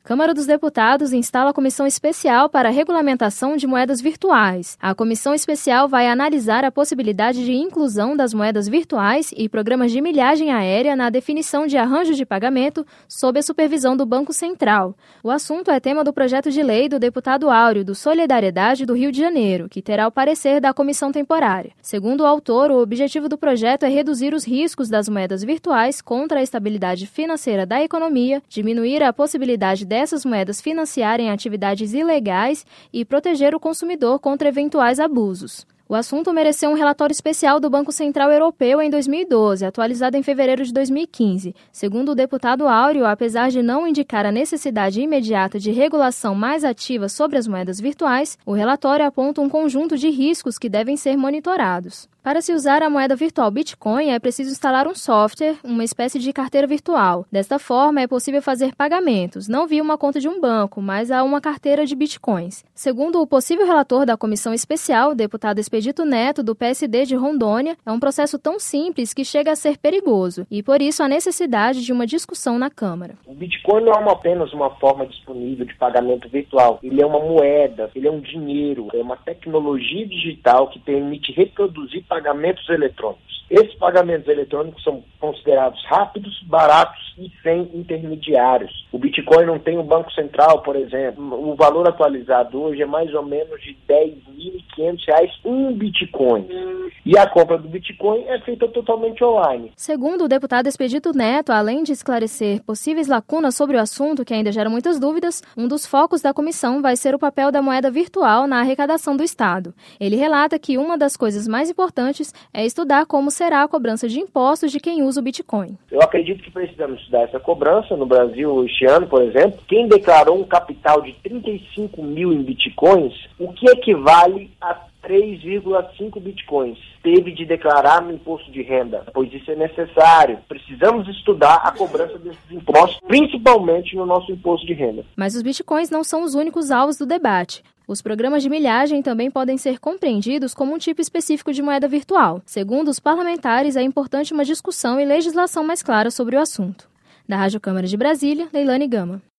Câmara dos Deputados instala a comissão especial para a regulamentação de moedas virtuais. A comissão especial vai analisar a possibilidade de inclusão das moedas virtuais e programas de milhagem aérea na definição de arranjos de pagamento sob a supervisão do Banco Central. O assunto é tema do projeto de lei do deputado Áureo, do Solidariedade do Rio de Janeiro, que terá o parecer da comissão temporária. Segundo o autor, o objetivo do projeto é reduzir os riscos das moedas virtuais contra a estabilidade financeira da economia, diminuir a possibilidade dessas moedas financiarem atividades ilegais e proteger o consumidor contra eventuais abusos. O assunto mereceu um relatório especial do Banco Central Europeu em 2012, atualizado em fevereiro de 2015. Segundo o deputado Áureo, apesar de não indicar a necessidade imediata de regulação mais ativa sobre as moedas virtuais, o relatório aponta um conjunto de riscos que devem ser monitorados. Para se usar a moeda virtual Bitcoin, é preciso instalar um software, uma espécie de carteira virtual. Desta forma, é possível fazer pagamentos, não via uma conta de um banco, mas a uma carteira de Bitcoins. Segundo o possível relator da comissão especial, o deputado Expedito Neto, do PSD de Rondônia, é um processo tão simples que chega a ser perigoso, e por isso a necessidade de uma discussão na Câmara. O Bitcoin não é apenas uma forma disponível de pagamento virtual, ele é uma moeda, ele é um dinheiro, é uma tecnologia digital que permite reproduzir pagamentos eletrônicos. Esses pagamentos eletrônicos são considerados rápidos, baratos e sem intermediários. O Bitcoin não tem um banco central, por exemplo. O valor atualizado hoje é mais ou menos de R$10.500 um Bitcoin. E a compra do Bitcoin é feita totalmente online. Segundo o deputado Expedito Neto, além de esclarecer possíveis lacunas sobre o assunto que ainda geram muitas dúvidas, um dos focos da comissão vai ser o papel da moeda virtual na arrecadação do Estado. Ele relata que uma das coisas mais importantes é estudar como será a cobrança de impostos de quem usa o Bitcoin. Eu acredito que precisamos estudar essa cobrança. No Brasil, este ano, por exemplo, quem declarou um capital de 35 mil em Bitcoins, o que equivale a 3,5 Bitcoins, teve de declarar no imposto de renda, pois isso é necessário. Precisamos estudar a cobrança desses impostos, principalmente no nosso imposto de renda. Mas os Bitcoins não são os únicos alvos do debate. Os programas de milhagem também podem ser compreendidos como um tipo específico de moeda virtual. Segundo os parlamentares, é importante uma discussão e legislação mais clara sobre o assunto. Da Rádio Câmara de Brasília, Leilane Gama.